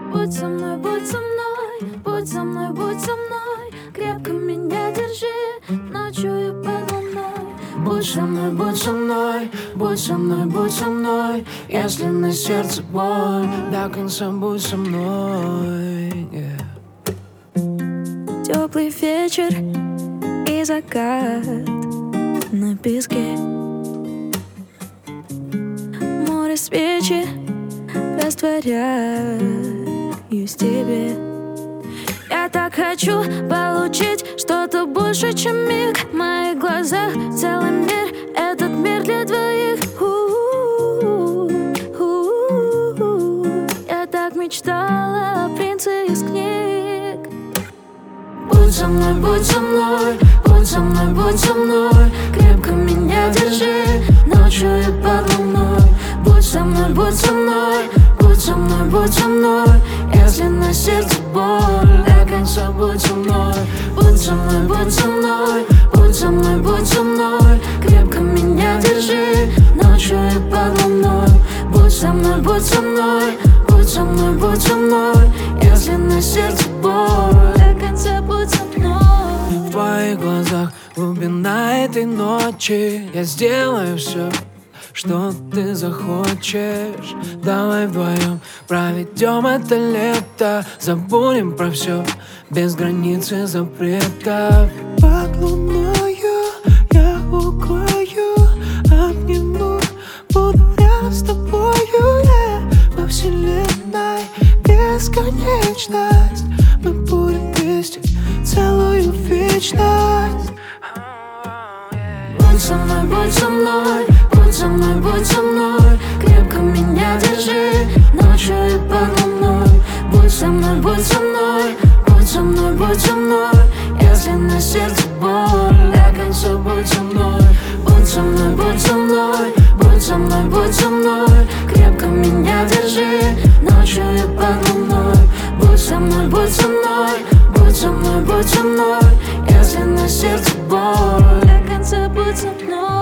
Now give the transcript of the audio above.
Будь со мной, будь со мной, будь со мной, будь со мной. Крепко меня держи, ночью и под луной. Будь со мной, будь со мной, будь со мной, будь со мной. Если на сердце боль, до конца будь со мной, Теплый вечер и закат на песке. Море свечи растворяюсь в тебе. Я так хочу получить что-то больше, чем миг. В моих глазах целый мир, этот мир для двоих. Я так мечтала о принце из книг. Будь со мной, будь со мной, будь со мной, будь со мной. Крепко меня держи, ночью и под луной. Будь со мной, будь со мной, будь со мной, будь со мной. Если на сердце боль, до конца будь со мной. Будь со мной, будь со мной, будь со мной, будь со мной. Крепко меня держи, ночью и под луной. Будь со мной, будь со мной, будь со мной, будь со мной. Если на сердце боль, До конца будь со мной. в твоих глазах глубина этой ночи. Я сделаю все, что ты захочешь. Давай вдвоем проведем это лето. Забудем про все, без границы запретов. Под луною я укрою, обниму, буду рядом с тобою. Во вселенной бесконечность, мы будем вместе целую вечность. Будь со мной, будь со мной, будь со мной, будь со мной. Крепко меня держи, ночью и под луной. Будь со мной, будь со мной, будь со мной, будь со мной. Если на сердце боль, до конца будь со мной. Будь со мной, будь со мной, будь со мной, будь со мной. Крепко меня держи, ночью и под луной. Будь со мной, будь со мной, будь со мной, будь со мной. Если на сердце боль, До конца будь со мной.